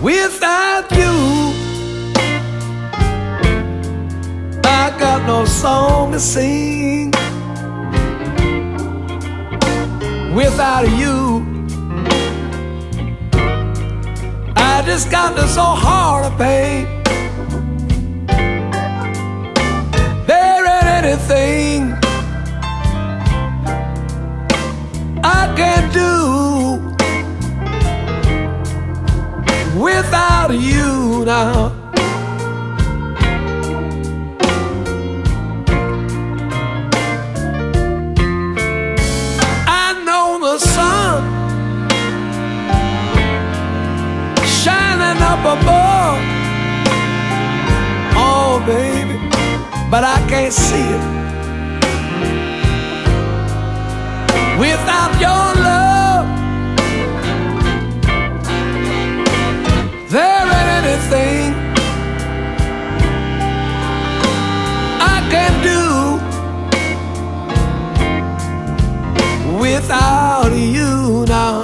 Without you, I got no song to sing. Without you, I just got this old heart of pain. There ain't anything I can do without you now. I know the sun shining up above, oh baby, but I can't see it without your love. There ain't anything I can do without you now.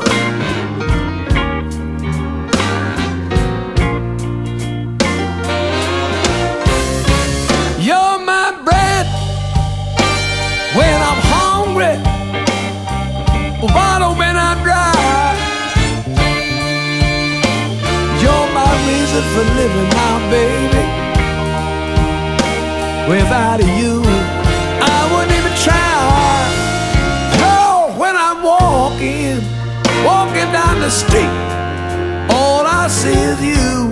You're my bread when I'm hungry, water when I'm dry. You're my reason for living now, baby. Without you, I wouldn't even try. Oh, when I'm walking down the street, all I see is you.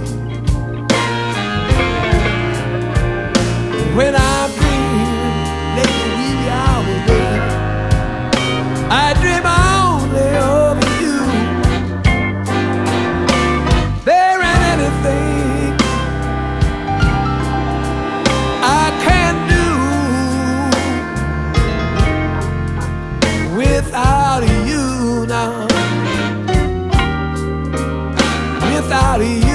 When I'm dreaming, late the wee hours, baby, I dream only of you. There ain't anything I can do without you now. Without you.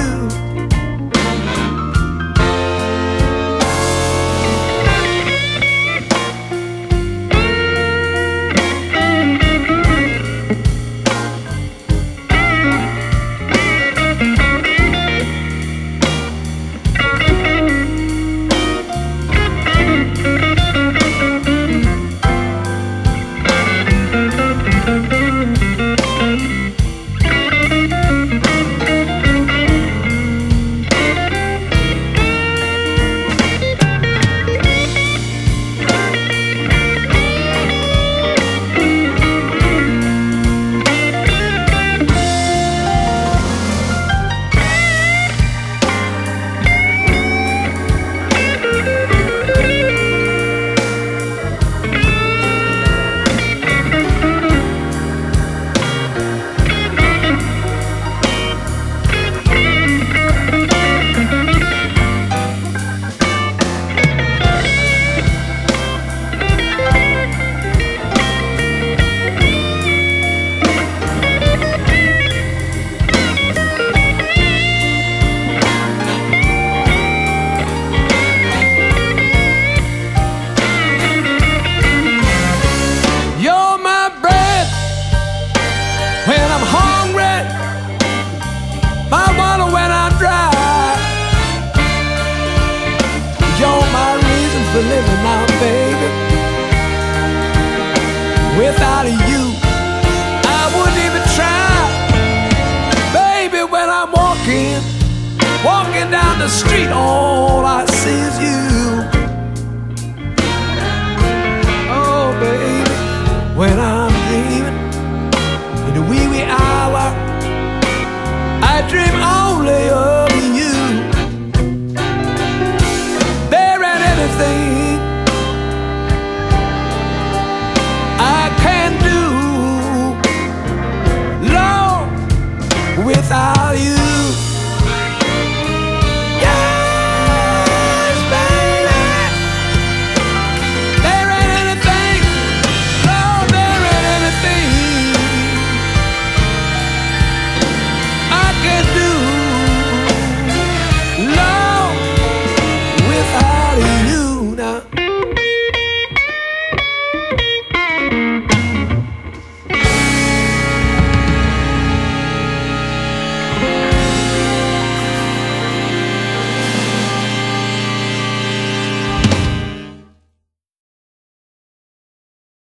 My water when I'm dry. You're my reason for living now, baby. Without you, I wouldn't even try. Baby, when I'm walking down the street, all I see is you. Oh, baby, when I'm dreaming in the wee hour, I dream only of you. There ain't anything I can do, Lord, without